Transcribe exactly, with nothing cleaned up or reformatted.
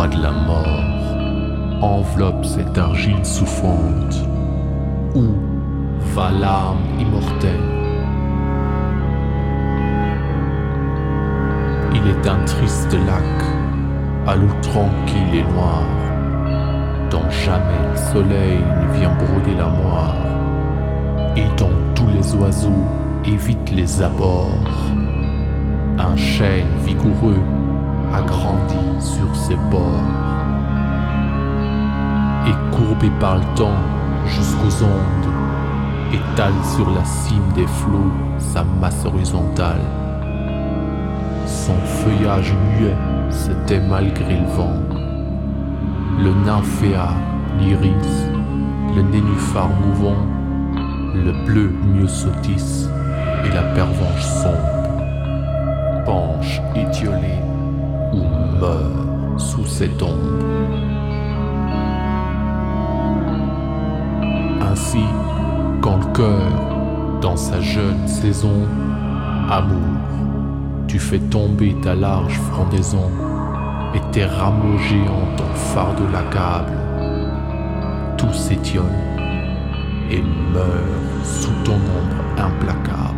froid de la mort enveloppe cette argile souffrante. Où va l'âme immortelle? Il est un triste lac, à l'eau tranquille et noire, dont jamais le soleil ne vient broder la moire, et dont tous les oiseaux évitent les abords. Un chêne vigoureux a grandi sur ses bords, et courbé par le temps jusqu'aux ondes, étale sur la cime des flots sa masse horizontale. Son feuillage muet se tait malgré le vent. Le nymphéa, l'iris, le nénuphar mouvant, le bleu myosotis et la pervenche sombre penche étiolée ou meurt sous cette ombre. Ainsi, quand le cœur, dans sa jeune saison, amour, tu fais tomber ta large frondaison et tes rameaux géants ton fardeau l'accable, tout s'étiole et meurt sous ton ombre implacable.